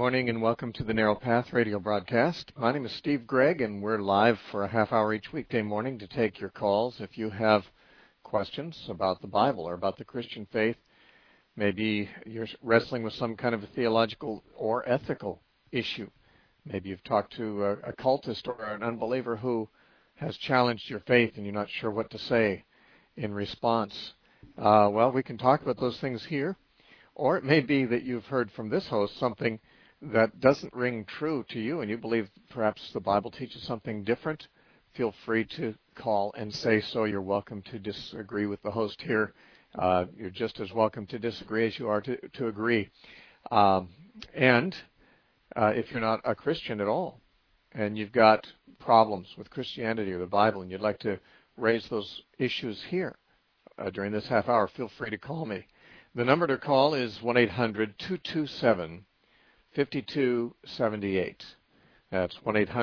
morning and welcome to the Narrow Path radio broadcast. My name is Steve Gregg and we're live for a half hour each weekday morning to take your calls. If you have questions about the Bible or about the Christian faith, maybe you're wrestling with some kind of a theological or ethical issue. Maybe you've talked to a cultist or an unbeliever who has challenged your faith and you're not sure what to say in response. Well, we can talk about those things here. Or it may be that you've heard from this host something that doesn't ring true to you and you believe perhaps the Bible teaches something different. Feel free to call and say so. You're welcome to disagree with the host here. You're just as welcome to disagree as you are to agree. And if you're not a Christian at all and you've got problems with Christianity or the Bible and you'd like to raise those issues here during this half hour, feel free to call me. The number to call is 1-800-227-5278. That's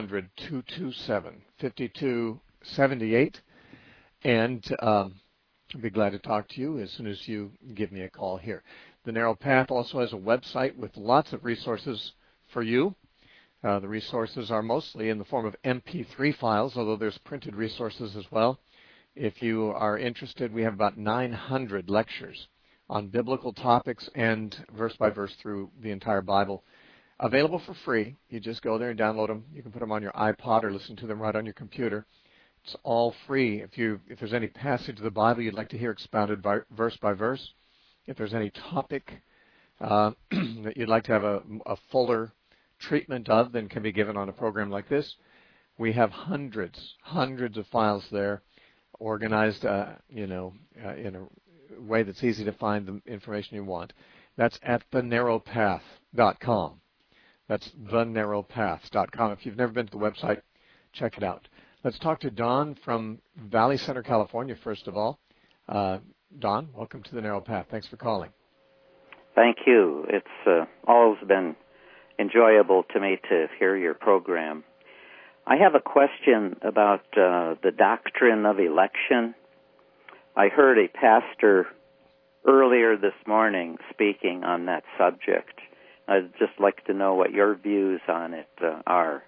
1-800-227-5278. And I'll be glad to talk to you as soon as you give me a call here. The Narrow Path also has a website with lots of resources for you. The resources are mostly in the form of MP3 files, although there's printed resources as well. If you are interested, we have about 900 lectures on biblical topics and verse by verse through the entire Bible. Available for free. You just go there and download them. You can put them on your iPod or listen to them right on your computer. It's all free. If there's any passage of the Bible you'd like to hear expounded verse by verse, if there's any topic that you'd like to have a fuller treatment of than can be given on a program like this, we have hundreds of files there, organized, in a way that's easy to find the information you want. That's at thenarrowpath.com. That's thenarrowpath.com. If you've never been to the website, check it out. Let's talk to Don from Valley Center, California, first of all. Don, welcome to the Narrow Path. Thanks for calling. Thank you. It's always been enjoyable to me to hear your program. I have a question about the doctrine of election. I heard a pastor earlier this morning speaking on that subject. I'd just like to know what your views on it are.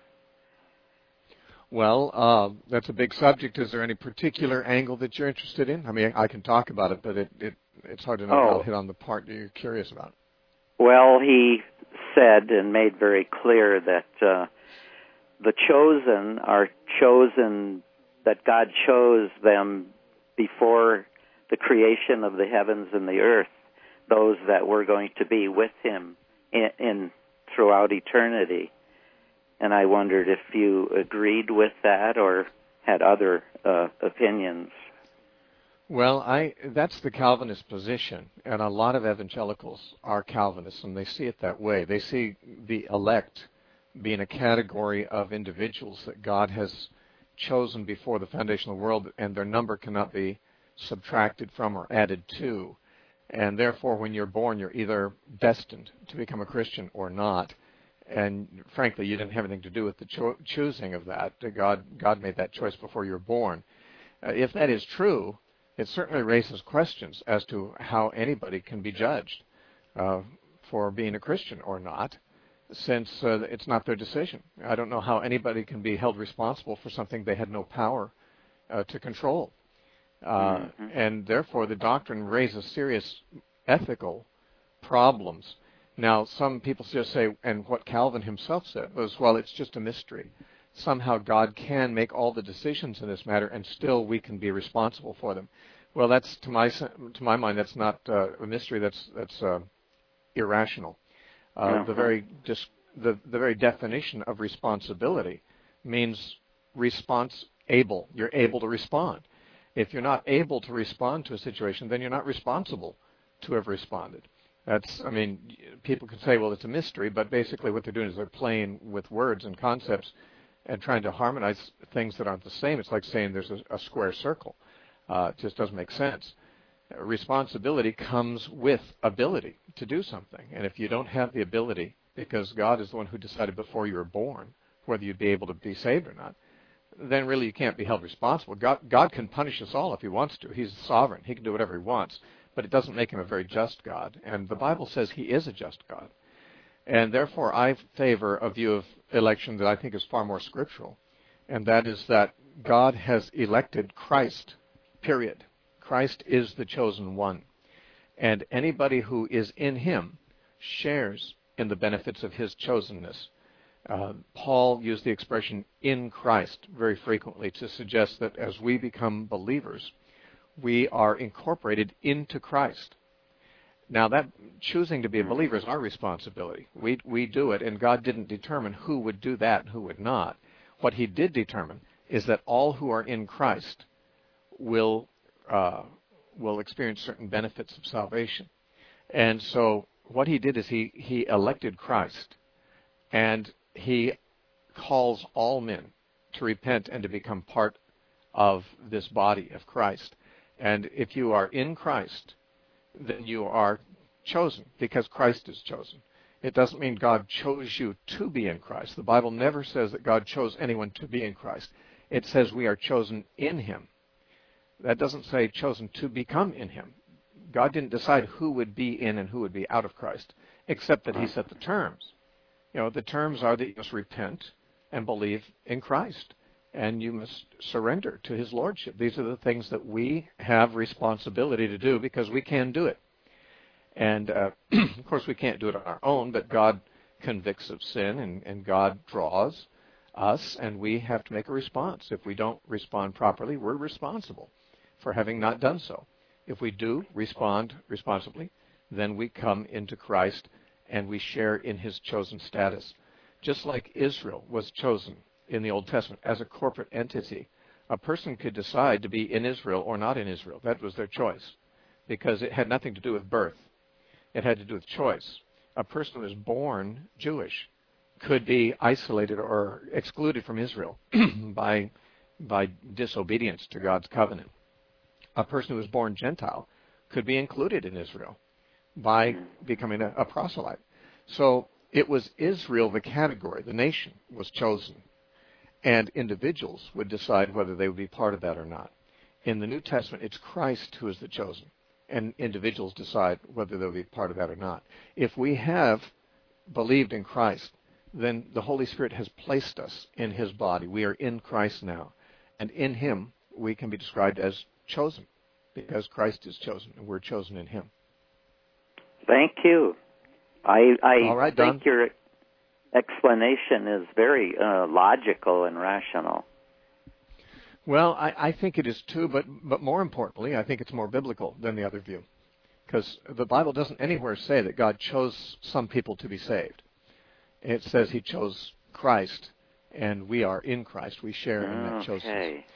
Well, that's a big subject. Is there any particular angle that you're interested in? I mean, I can talk about it, but it's hard to know how to hit on the part that you're curious about. Well, he said and made very clear that the chosen are chosen, that God chose them before the creation of the heavens and the earth, those that were going to be with him in throughout eternity. And I wondered if you agreed with that or had other opinions. Well, that's the Calvinist position, and a lot of evangelicals are Calvinists, and they see it that way. They see the elect being a category of individuals that God has chosen before the foundation of the world, and their number cannot be subtracted from or added to. And therefore, when you're born, you're either destined to become a Christian or not. And frankly, you didn't have anything to do with the choosing of that. God made that choice before you were born. If that is true, it certainly raises questions as to how anybody can be judged for being a Christian or not, since it's not their decision. I don't know how anybody can be held responsible for something they had no power to control. And therefore, the doctrine raises serious ethical problems. Now, some people just say, and what Calvin himself said was, well, it's just a mystery. Somehow God can make all the decisions in this matter, and still we can be responsible for them. Well, that's to my mind, that's not a mystery. That's irrational. The very definition of responsibility means response able. You're able to respond. If you're not able to respond to a situation, then you're not responsible to have responded. People can say, well, it's a mystery, but basically what they're doing is they're playing with words and concepts and trying to harmonize things that aren't the same. It's like saying there's a square circle. It just doesn't make sense. Responsibility comes with ability to do something. And if you don't have the ability, because God is the one who decided before you were born whether you'd be able to be saved or not, then really you can't be held responsible. God can punish us all if he wants to. He's sovereign. He can do whatever he wants. But it doesn't make him a very just God. And the Bible says he is a just God. And therefore, I favor a view of election that I think is far more scriptural, and that is that God has elected Christ, period. Christ is the chosen one. And anybody who is in him shares in the benefits of his chosenness. Paul used the expression in Christ very frequently to suggest that as we become believers, we are incorporated into Christ. Now, that choosing to be a believer is our responsibility. We do it, and God didn't determine who would do that and who would not. What he did determine is that all who are in Christ will experience certain benefits of salvation. And so what he did is he elected Christ, and he calls all men to repent and to become part of this body of Christ. And if you are in Christ, then you are chosen because Christ is chosen. It doesn't mean God chose you to be in Christ. The Bible never says that God chose anyone to be in Christ. It says we are chosen in him. That doesn't say chosen to become in him. God didn't decide who would be in and who would be out of Christ, except that he set the terms. The terms are that you must repent and believe in Christ, and you must surrender to his lordship. These are the things that we have responsibility to do because we can do it. And, of course, we can't do it on our own, but God convicts of sin, and God draws us, and we have to make a response. If we don't respond properly, we're responsible for having not done so. If we do respond responsibly, then we come into Christ and we share in his chosen status. Just like Israel was chosen in the Old Testament as a corporate entity, a person could decide to be in Israel or not in Israel. That was their choice because it had nothing to do with birth. It had to do with choice. A person who was born Jewish could be isolated or excluded from Israel by disobedience to God's covenant. A person who was born Gentile could be included in Israel by becoming a proselyte. So it was Israel, the category, the nation, was chosen. And individuals would decide whether they would be part of that or not. In the New Testament, it's Christ who is the chosen. And individuals decide whether they'll be part of that or not. If we have believed in Christ, then the Holy Spirit has placed us in his body. We are in Christ now. And in him, we can be described as chosen, because Christ is chosen, and we're chosen in him. Thank you. I All right, think your explanation is very logical and rational. Well, I think it is too, but more importantly, I think it's more biblical than the other view. Because the Bible doesn't anywhere say that God chose some people to be saved. It says he chose Christ, and we are in Christ. We share in that choseness. Okay.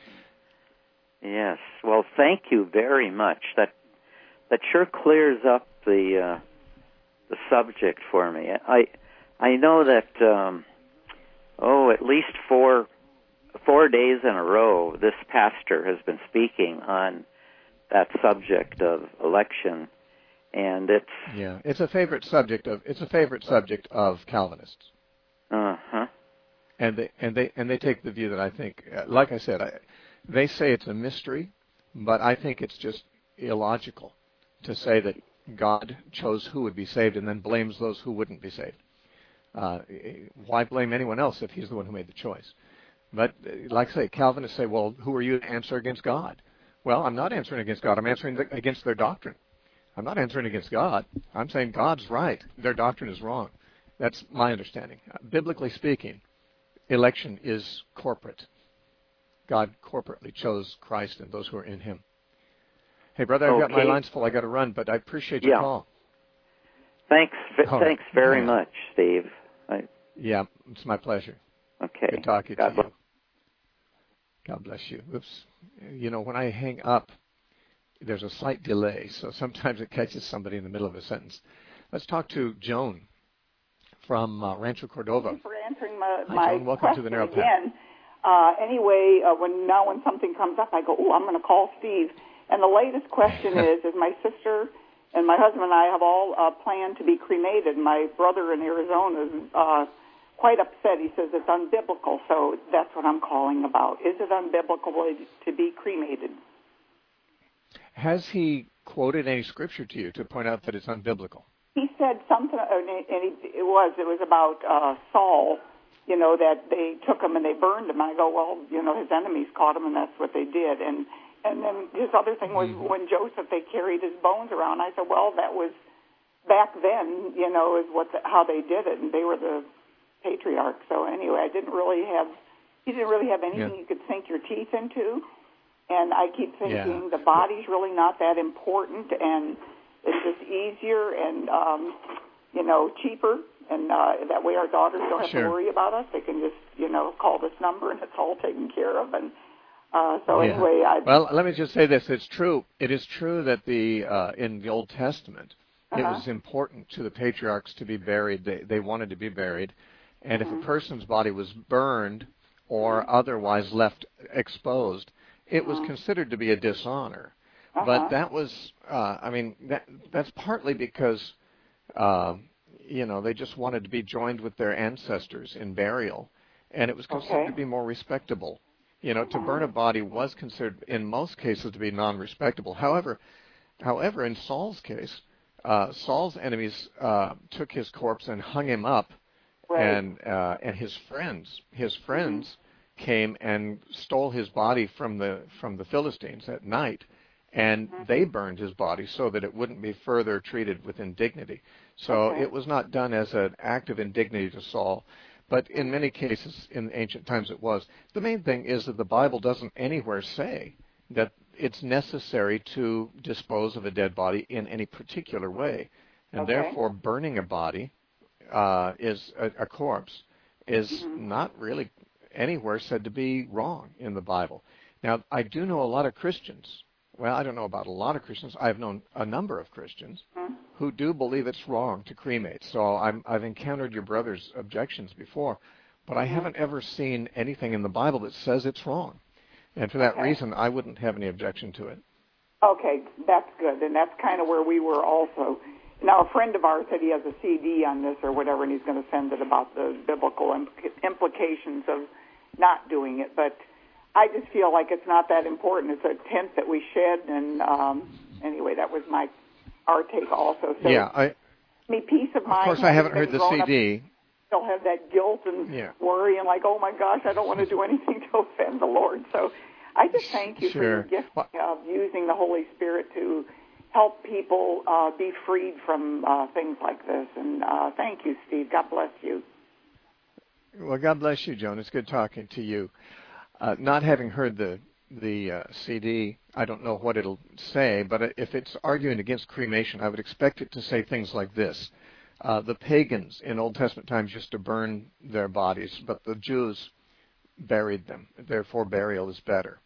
Yes. Well, thank you very much. That sure clears up the subject for me. I know that at least four days in a row, this pastor has been speaking on that subject of election, and it's a favorite subject of Calvinists. And they take the view that I think, like I said, they say it's a mystery, but I think it's just illogical to say that God chose who would be saved and then blames those who wouldn't be saved. Why blame anyone else if he's the one who made the choice? But like I say, Calvinists say, well, who are you to answer against God? Well, I'm not answering against God. I'm answering against their doctrine. I'm not answering against God. I'm saying God's right. Their doctrine is wrong. That's my understanding. Biblically speaking, election is corporate. God corporately chose Christ and those who are in him. Hey, brother, I've got my lines full. I got to run, but I appreciate your call. Thanks very much, Steve. Yeah, it's my pleasure. Okay. Good talking to you. God bless you. Oops. When I hang up, there's a slight delay, so sometimes it catches somebody in the middle of a sentence. Let's talk to Joan from Rancho Cordova. Thank you for answering Hi, Joan. Welcome to the Narrow Path. Again. When something comes up, I go, I'm going to call Steve. And the latest question is my sister and my husband and I have all planned to be cremated. My brother in Arizona is quite upset. He says it's unbiblical, so that's what I'm calling about. Is it unbiblical to be cremated? Has he quoted any scripture to you to point out that it's unbiblical? he said something, and it was about Saul, that they took him and they burned him. And I go, well, his enemies caught him, and that's what they did. And then his other thing was when Joseph, they carried his bones around. I said, well, that was back then, is how they did it, and they were the patriarchs. So anyway, he didn't really have anything you could sink your teeth into. And I keep thinking the body's really not that important, and it's just easier and, cheaper. And that way our daughters don't have to worry about us. They can just, call this number and it's all taken care of. And anyway, well, let me just say this. It's true. It is true that in the Old Testament, it was important to the patriarchs to be buried. They wanted to be buried. And if a person's body was burned or otherwise left exposed, it was considered to be a dishonor. But that was, that's partly because, they just wanted to be joined with their ancestors in burial, and it was considered to be more respectable. To burn a body was considered, in most cases, to be non-respectable. However, in Saul's case, Saul's enemies took his corpse and hung him up, and his friends came and stole his body from the Philistines at night, and they burned his body so that it wouldn't be further treated with indignity. So it was not done as an act of indignity to Saul, but in many cases in ancient times it was. The main thing is that the Bible doesn't anywhere say that it's necessary to dispose of a dead body in any particular way, and therefore burning a body is a corpse is not really anywhere said to be wrong in the Bible. Now, I do know a lot of Christians. Well, I don't know about a lot of Christians. I've known a number of Christians who do believe it's wrong to cremate. So I've encountered your brother's objections before, but I haven't ever seen anything in the Bible that says it's wrong. And for that reason, I wouldn't have any objection to it. Okay, that's good. And that's kind of where we were also. Now, a friend of ours said he has a CD on this or whatever, and he's going to send it about the biblical implications of not doing it. But I just feel like it's not that important. It's a tent that we shed, and anyway, that was our take also. So, peace of mind. Of course, I haven't heard the CD. Still have that guilt and worry and like, oh my gosh, I don't want to do anything to offend the Lord. So I just thank you for your gift of using the Holy Spirit to help people be freed from things like this. And thank you, Steve. God bless you. Well, God bless you, Joan. It's good talking to you. Not having heard the CD, I don't know what it'll say, but if it's arguing against cremation, I would expect it to say things like this. The pagans in Old Testament times used to burn their bodies, but the Jews buried them. Therefore, burial is better.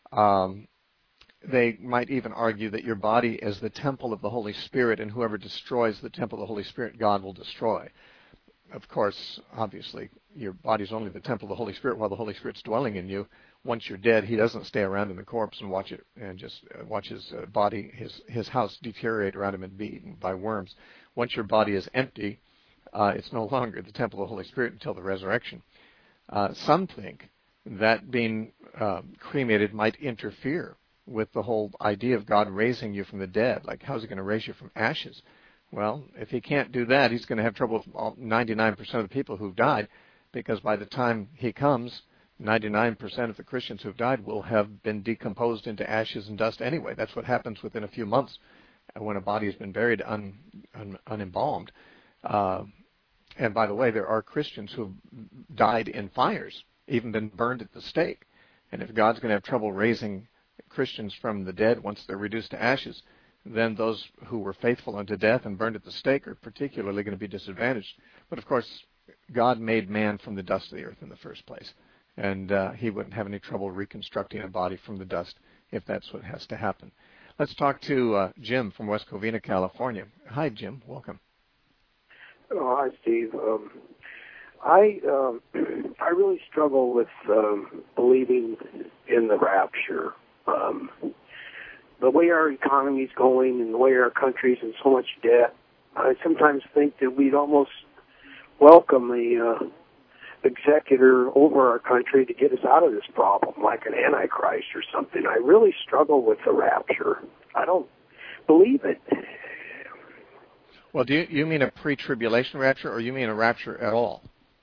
They might even argue that your body is the temple of the Holy Spirit, and whoever destroys the temple of the Holy Spirit, God will destroy. Of course, obviously, your body's only the temple of the Holy Spirit while the Holy Spirit's dwelling in you. Once you're dead, he doesn't stay around in the corpse and watch it and just watch his body, his house deteriorate around him and be eaten by worms. Once your body is empty, it's no longer the temple of the Holy Spirit until the resurrection. Some think that being cremated might interfere with the whole idea of God raising you from the dead. Like, how's he going to raise you from ashes? Well, if he can't do that, he's going to have trouble with 99% of the people who've died, because by the time he comes, 99% of the Christians who've died will have been decomposed into ashes and dust anyway. That's what happens within a few months when a body has been buried unembalmed. And by the way, there are Christians who've died in fires, even been burned at the stake. And if God's going to have trouble raising Christians from the dead once they're reduced to ashes, then those who were faithful unto death and burned at the stake are particularly going to be disadvantaged. But of course, God made man from the dust of the earth in the first place, and he wouldn't have any trouble reconstructing a body from the dust if that's what has to happen. Let's talk to Jim from West Covina, California. Hi, Jim. Welcome. Oh, hi, Steve. I really struggle with believing in the rapture. The way our economy's going and the way our country's in so much debt, I sometimes think that we'd almost welcome the executor over our country to get us out of this problem, like an antichrist or something. I really struggle with the rapture. I don't believe it. Well, do you mean a pre-tribulation rapture, or you mean a rapture at all?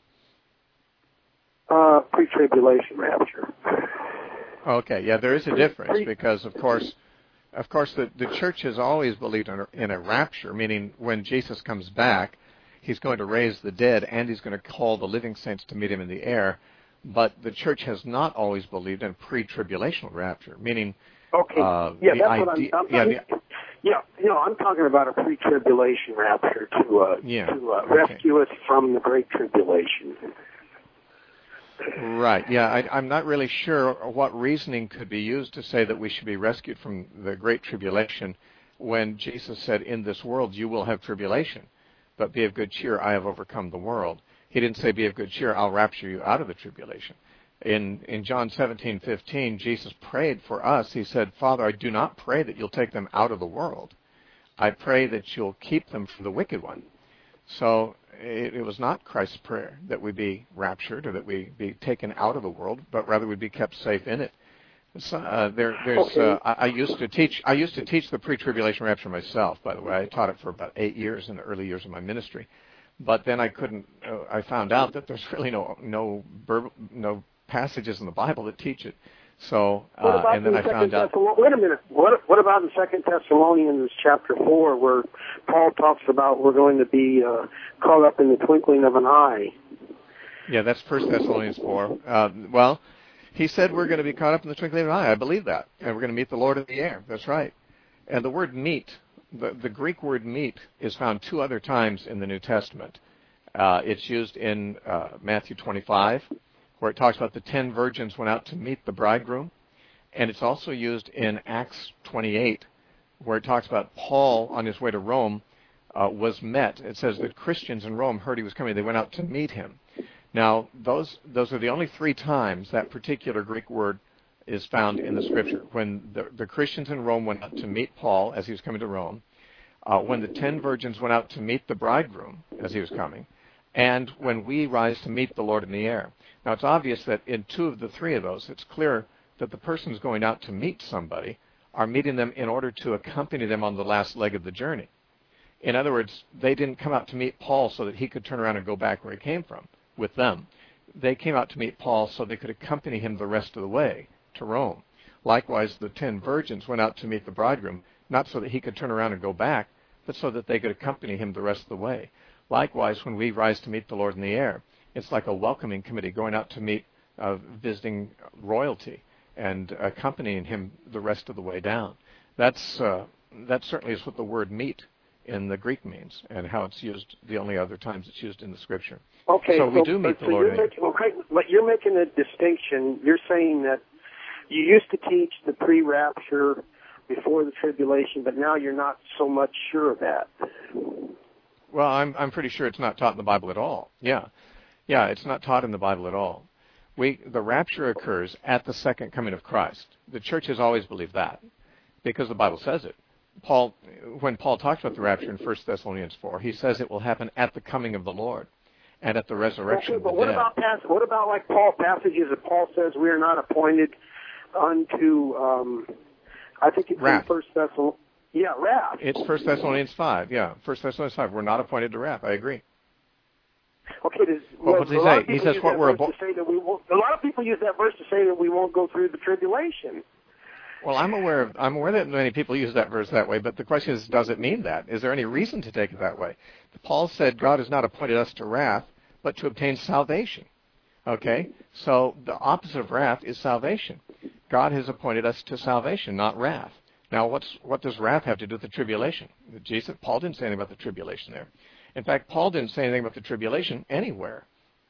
Pre-tribulation rapture. Okay, yeah, there is a difference because, of course, the church has always believed in a rapture, meaning when Jesus comes back, he's going to raise the dead and he's going to call the living saints to meet him in the air. But the church has not always believed in pre-tribulational rapture, meaning okay, that's what I'm I'm talking about a pre-tribulation rapture to rescue us from the Great Tribulation. Right, yeah, I'm not really sure what reasoning could be used to say that we should be rescued from the Great Tribulation when Jesus said, in this world you will have tribulation, but be of good cheer, I have overcome the world. He didn't say, be of good cheer, I'll rapture you out of the tribulation. In John 17:15, Jesus prayed for us. He said, Father, I do not pray that you'll take them out of the world. I pray that you'll keep them from the wicked one. So it was not Christ's prayer that we be raptured or that we be taken out of the world, but rather we be kept safe in it. So, I used to teach the pre-tribulation rapture myself. By the way, I taught it for about 8 years in the early years of my ministry. But then I found out that there's really no passages in the Bible that teach it. So, and then I found out. Wait a minute. What about in 2 Thessalonians chapter 4, where Paul talks about we're going to be caught up in the twinkling of an eye? Yeah, that's 1 Thessalonians 4. Well, he said we're going to be caught up in the twinkling of an eye. I believe that, and we're going to meet the Lord in the air. That's right. And the word meet, the Greek word meet, is found 2 other times in the New Testament. It's used in Matthew 25. Where it talks about the 10 virgins went out to meet the bridegroom. And it's also used in Acts 28, where it talks about Paul on his way to Rome was met. It says that Christians in Rome heard he was coming. They went out to meet him. Now, those are the only 3 times that particular Greek word is found in the Scripture. When the Christians in Rome went out to meet Paul as he was coming to Rome, when the 10 virgins went out to meet the bridegroom as he was coming, and when we rise to meet the Lord in the air. Now, it's obvious that in 2 of the 3 of those, it's clear that the persons going out to meet somebody are meeting them in order to accompany them on the last leg of the journey. In other words, they didn't come out to meet Paul so that he could turn around and go back where he came from with them. They came out to meet Paul so they could accompany him the rest of the way to Rome. Likewise, the 10 virgins went out to meet the bridegroom, not so that he could turn around and go back, but so that they could accompany him the rest of the way. Likewise, when we rise to meet the Lord in the air, it's like a welcoming committee going out to meet visiting royalty and accompanying him the rest of the way down. That certainly is what the word meet in the Greek means, and how it's used the only other times it's used in the Scripture. Okay, so we do meet the Lord. But you're making a distinction. You're saying that you used to teach the pre-rapture before the tribulation, but now you're not so much sure of that. Well, I'm pretty sure it's not taught in the Bible at all. Yeah, it's not taught in the Bible at all. The rapture occurs at the second coming of Christ. The church has always believed that because the Bible says it. When Paul talks about the rapture in 1 Thessalonians 4, he says it will happen at the coming of the Lord and at the resurrection of the dead. What about like Paul passages that Paul says we are not appointed unto? I think it's wrath. In 1 Thessalonians. Yeah, wrath. It's 1 Thessalonians 5. Yeah, 1 Thessalonians 5. We're not appointed to wrath. I agree. Okay. What does he say? He says what we're a lot of people use that verse to say that we won't go through the tribulation. Well, I'm aware that many people use that verse that way, but the question is, does it mean that? Is there any reason to take it that way? Paul said God has not appointed us to wrath, but to obtain salvation. Okay? So the opposite of wrath is salvation. God has appointed us to salvation, not wrath. Now, what does wrath have to do with the tribulation? Paul didn't say anything about the tribulation there. In fact, Paul didn't say anything about the tribulation anywhere.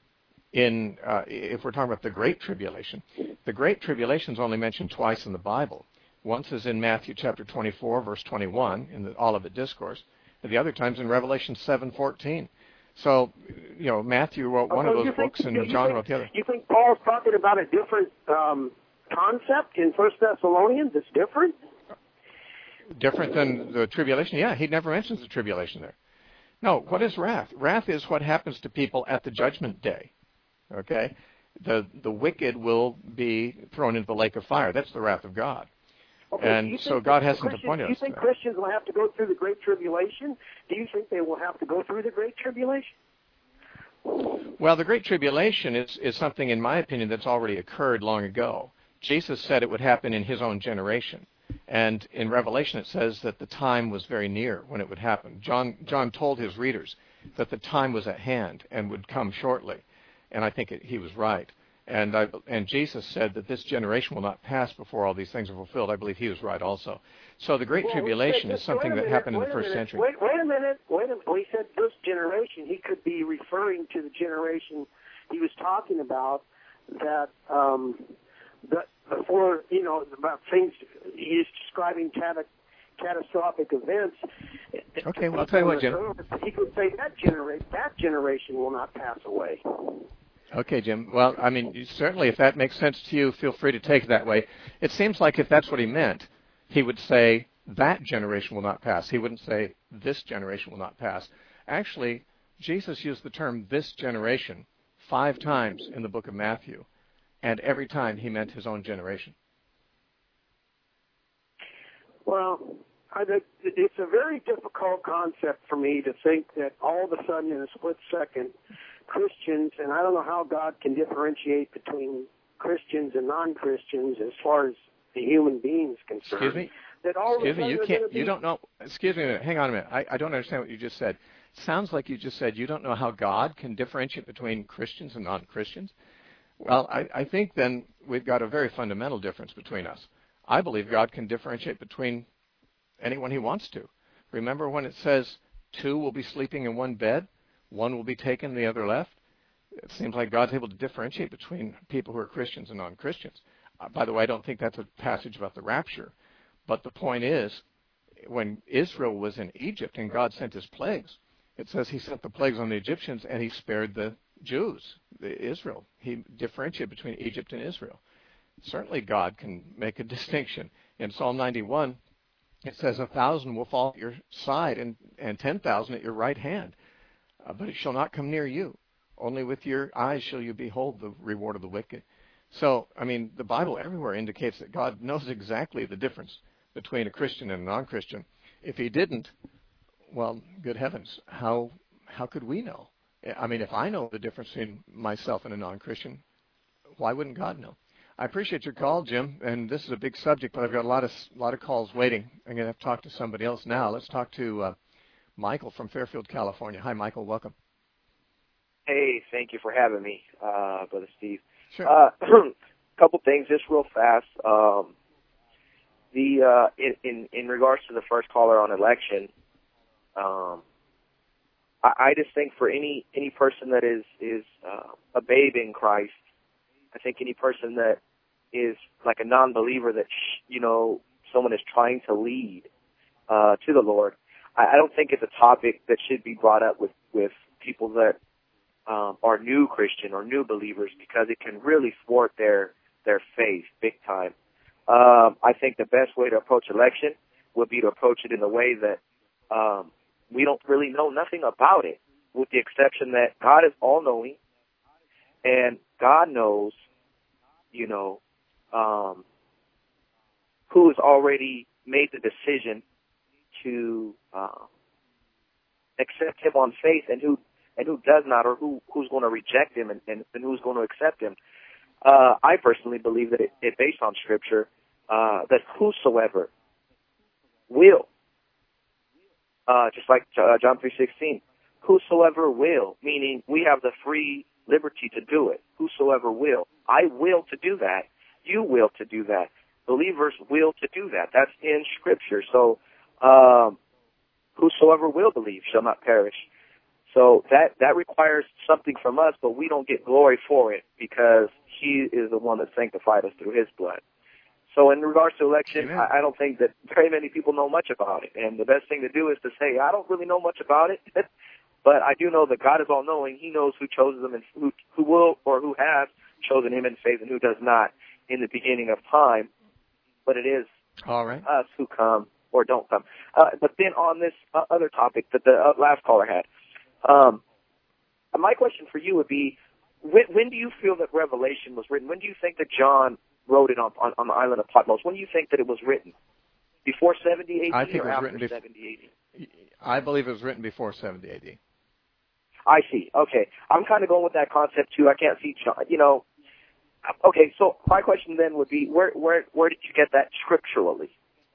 If we're talking about the Great Tribulation, the Great Tribulation is only mentioned twice in the Bible. Once is in Matthew chapter 24, verse 21, in the Olivet Discourse, and the other time's in Revelation 7:14. So, Matthew wrote one of those books, and John wrote the other. You think Paul's talking about a different concept in 1 Thessalonians? It's different? Different than the tribulation? Yeah, he never mentions the tribulation there. No, what is wrath? Wrath is what happens to people at the judgment day. Okay? The wicked will be thrown into the lake of fire. That's the wrath of God. Okay, and so God hasn't appointed us. Do you think Christians will have to go through the Great Tribulation? Do you think they will have to go through the Great Tribulation? Well, the Great Tribulation is something, in my opinion, that's already occurred long ago. Jesus said it would happen in his own generation. And in Revelation it says that the time was very near when it would happen. John told his readers that the time was at hand and would come shortly. And I think he was right. And Jesus said that this generation will not pass before all these things are fulfilled. I believe he was right also. So the Great Tribulation is something that happened in the first century. Wait a minute. When he said this generation, he could be referring to the generation he was talking about that before, about things, he's describing catastrophic events. Okay, well, I'll tell you what, Jim. He could say that generation will not pass away. Okay, Jim. Well, I mean, certainly if that makes sense to you, feel free to take it that way. It seems like if that's what he meant, he would say that generation will not pass. He wouldn't say this generation will not pass. Actually, Jesus used the term this generation 5 times in the book of Matthew, and every time he meant his own generation. Well, it's a very difficult concept for me to think that all of a sudden in a split second, Christians, and I don't know how God can differentiate between Christians and non-Christians as far as the human beings concerned. Excuse me? That all Excuse me, you don't know. Excuse me a minute. Hang on a minute. I don't understand what you just said. Sounds like you just said you don't know how God can differentiate between Christians and non-Christians. Well, I think then we've got a very fundamental difference between us. I believe God can differentiate between anyone he wants to. Remember when it says 2 will be sleeping in one bed, 1 will be taken, the other left? It seems like God's able to differentiate between people who are Christians and non-Christians. By the way, I don't think that's a passage about the rapture. But the point is, when Israel was in Egypt and God sent his plagues, it says he sent the plagues on the Egyptians and he spared the Jews, Israel. He differentiated between Egypt and Israel. Certainly God can make a distinction. In Psalm 91, it says 1,000 will fall at your side and 10,000 at your right hand, but it shall not come near you. Only with your eyes shall you behold the reward of the wicked. So, I mean, the Bible everywhere indicates that God knows exactly the difference between a Christian and a non-Christian. If he didn't, well, good heavens, how could we know? I mean, if I know the difference between myself and a non-Christian, why wouldn't God know? I appreciate your call, Jim, and this is a big subject, but I've got a lot of calls waiting. I'm going to have to talk to somebody else now. Let's talk to Michael from Fairfield, California. Hi, Michael. Welcome. Hey, thank you for having me, Brother Steve. Sure. Couple things, just real fast. In regards to the first caller on election, I just think for any person that is a babe in Christ, I think any person that is like a non-believer that someone is trying to lead to the Lord, I don't think it's a topic that should be brought up with people that are new Christian or new believers, because it can really thwart their faith big time. I think the best way to approach election would be to approach it in a way that we don't really know nothing about it, with the exception that God is all-knowing, and God knows, who has already made the decision to accept him on faith, and who does not, or who's going to reject him, and who's going to accept him. I personally believe that it based on Scripture, that whosoever will, just like John 3:16, whosoever will, meaning we have the free liberty to do it. Whosoever will. I will to do that. You will to do that. Believers will to do that. That's in Scripture. So, whosoever will believe shall not perish. So that requires something from us, but we don't get glory for it, because he is the one that sanctified us through his blood. So in regards to election, I don't think that very many people know much about it. And the best thing to do is to say, I don't really know much about it, but I do know that God is all-knowing. He knows who chose them and who will or who has chosen him in faith and who does not in the beginning of time. But it is all right. Us who come or don't come. But then on this other topic that the last caller had, my question for you would be, when do you feel that Revelation was written? When do you think that John wrote it on the island of Patmos. When do you think that it was written? Before 70 AD I think or it was after written 70 AD? I believe it was written before 70 AD. I see. Okay. I'm kind of going with that concept, too. I can't see, Okay, so my question then would be, where did you get that scripturally?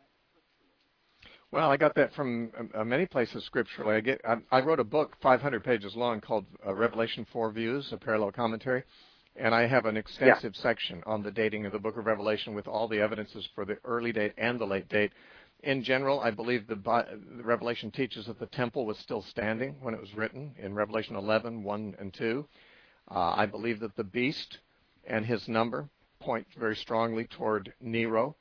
Well, I got that from many places scripturally. I wrote a book 500 pages long called Revelation 4 Views, a parallel commentary, and I have an extensive section on the dating of the book of Revelation with all the evidences for the early date and the late date. In general, I believe the Revelation teaches that the temple was still standing when it was written in Revelation 11, 1 and 2. I believe that the beast and his number point very strongly toward Nero,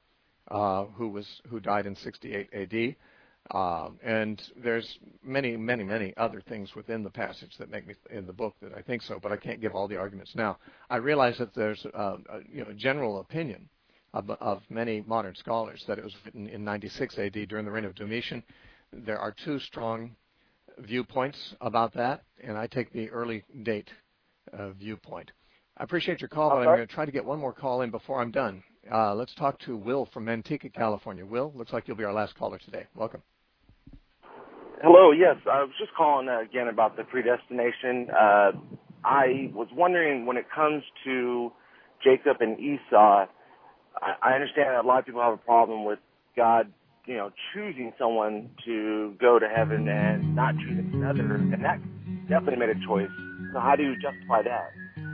who died in 68 A.D. And there's many other things within the passage that make me in the book that I think so, but I can't give all the arguments now. I realize that there's a general opinion of many modern scholars that it was written in 96 A.D. during the reign of Domitian. There are two strong viewpoints about that, and I take the early date viewpoint. I appreciate your call, but I'm going to try to get one more call in before I'm done. Let's talk to Will from Manteca, California. Will, looks like you'll be our last caller today. Welcome. Hello, yes. I was just calling again about the predestination. I was wondering, when it comes to Jacob and Esau, I understand that a lot of people have a problem with God, choosing someone to go to heaven and not choosing another, and that definitely made a choice. So how do you justify that?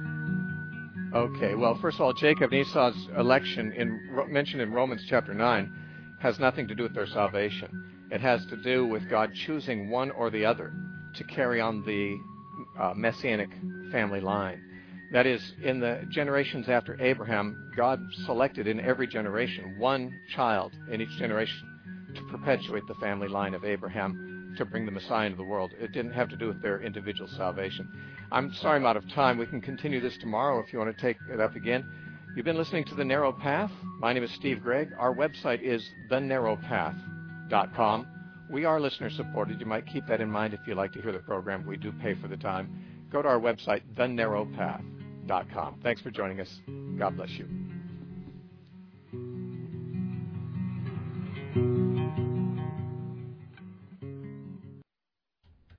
Okay, well, first of all, Jacob and Esau's election mentioned in Romans chapter 9 has nothing to do with their salvation. It has to do with God choosing one or the other to carry on the messianic family line. That is, in the generations after Abraham, God selected in every generation one child in each generation to perpetuate the family line of Abraham, to bring the Messiah into the world. It didn't have to do with their individual salvation. I'm sorry I'm out of time. We can continue this tomorrow if you want to take it up again. You've been listening to The Narrow Path. My name is Steve Gregg. Our website is thenarrowpath.com. We are listener supported. You might keep that in mind if you like to hear the program. We do pay for the time. Go to our website, thenarrowpath.com. Thanks for joining us. God bless you.